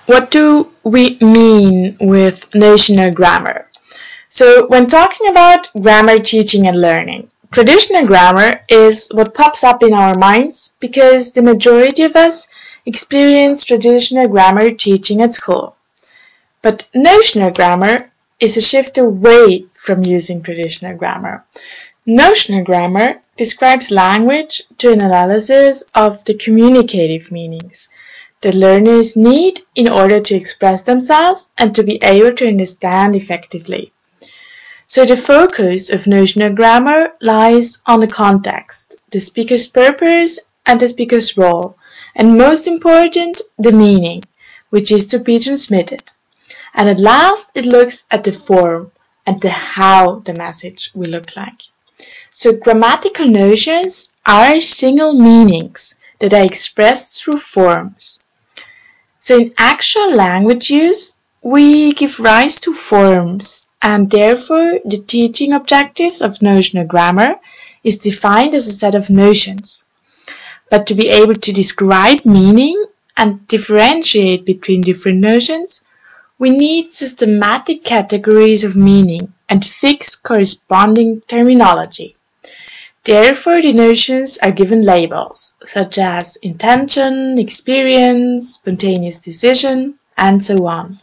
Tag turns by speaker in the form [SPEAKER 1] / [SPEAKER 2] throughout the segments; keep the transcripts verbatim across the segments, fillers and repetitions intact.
[SPEAKER 1] what do we mean with notional grammar? So when talking about grammar teaching and learning, traditional grammar is what pops up in our minds because the majority of us experience traditional grammar teaching at school. But notional grammar is a shift away from using traditional grammar. Notional grammar describes language to an analysis of the communicative meanings that learners need in order to express themselves and to be able to understand effectively. So the focus of notional grammar lies on the context, the speaker's purpose and the speaker's role, and most important, the meaning, which is to be transmitted. And at last, it looks at the form and the how the message will look like. So grammatical notions are single meanings that are expressed through forms. So in actual language use, we give rise to forms, and therefore the teaching objectives of notional grammar is defined as a set of notions. But to be able to describe meaning and differentiate between different notions, we need systematic categories of meaning and fixed corresponding terminology. Therefore, the notions are given labels, such as intention, experience, spontaneous decision, and so on.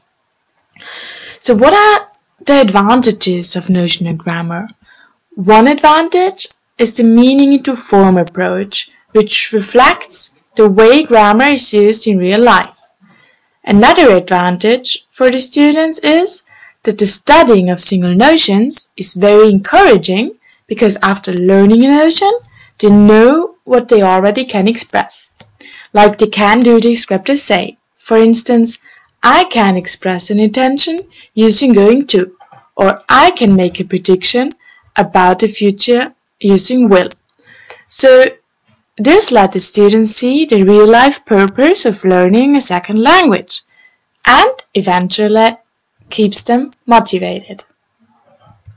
[SPEAKER 1] So what are the advantages of notional grammar? One advantage is the meaning into form approach, which reflects the way grammar is used in real life. Another advantage for the students is that the studying of single notions is very encouraging because after learning a notion, they know what they already can express. Like the can-do descriptors say. For instance, I can express an intention using going to, or I can make a prediction about the future using will. So this let the students see the real-life purpose of learning a second language, and eventually keeps them motivated.